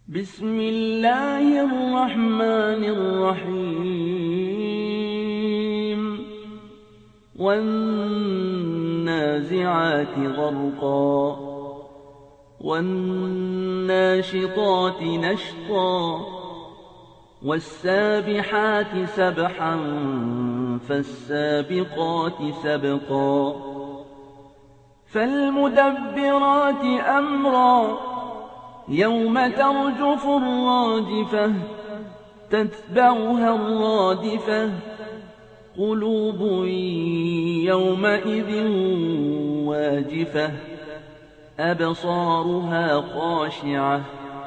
بسم الله الرحمن الرحيم والنازعات غرقا والناشطات نشطا والسابحات سبحا فالسابقات سبقا فالمدبرات أمرا يوم ترجف الراجفة تتبعها الرادفة قلوب يومئذ واجفة أبصارها خاشعة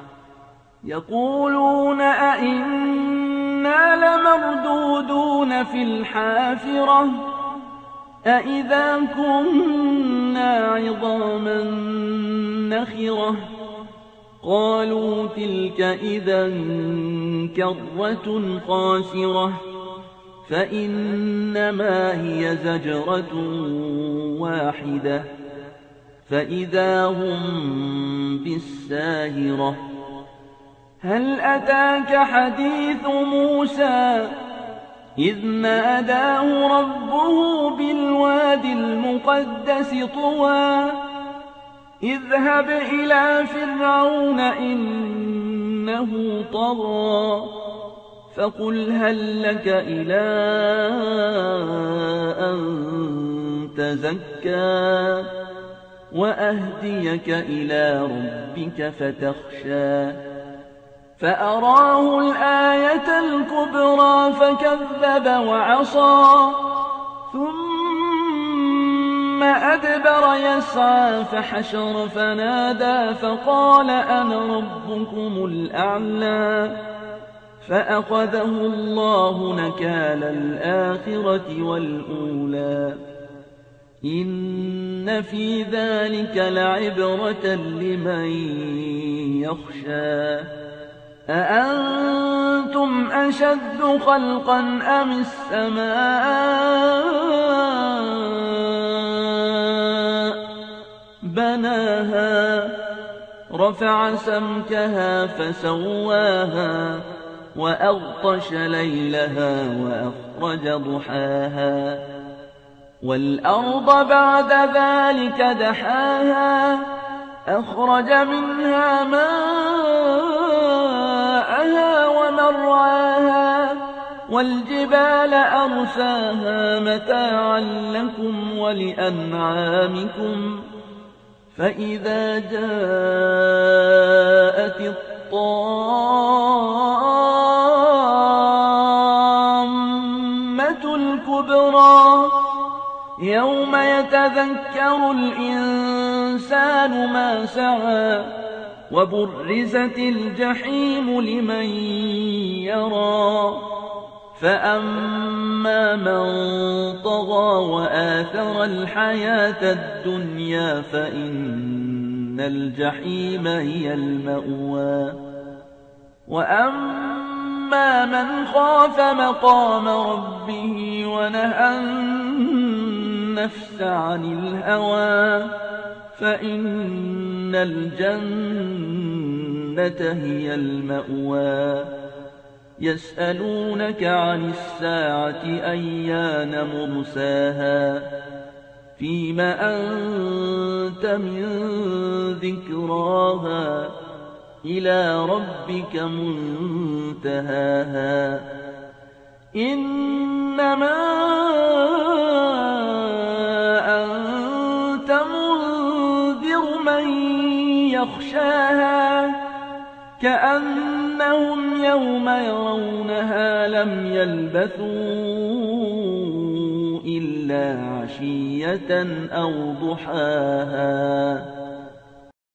يقولون أئنا لمردودون في الحافرة أئذا كنا عظاما نخرة قالوا تلك إذا كرة خاسرة فإنما هي زجرة واحدة فإذا هم بالساهرة هل أتاك حديث موسى إذ ناداه ربه بالوادي المقدس طوى اذهب إلى فرعون إنه طغى فقل هل لك إلى أن تزكى وأهديك إلى ربك فتخشى فأراه الآية الكبرى فكذب وعصى ثم أدبر يسعى فحشر فنادى فقال أنا ربكم الأعلى فأخذه الله نكال الآخرة والأولى إن في ذلك لعبرة لمن يخشى أأنتم أشد خلقا أم السماء بناها رفع سمكها فسواها وأغطش ليلها وأخرج ضحاها والأرض بعد ذلك دحاها أخرج منها ماءها ومرعاها والجبال أرساها متاعا لكم ولأنعامكم فإذا جاءت الطامة الكبرى يوم يتذكر الإنسان ما سعى وبرزت الجحيم لمن يرى فأما من طغى وآثر الحياة الدنيا فإن الجحيم هي المأوى وأما من خاف مقام ربه ونهى النفس عن الهوى فإن الجنة هي المأوى يسألونك عن الساعة أيان مرساها فيما أنت من ذكراها إلى ربك منتهاها إنما أنت منذر من يخشاها كأنهم يوم يرونها لم يلبثوا إلا عشية أو ضحاها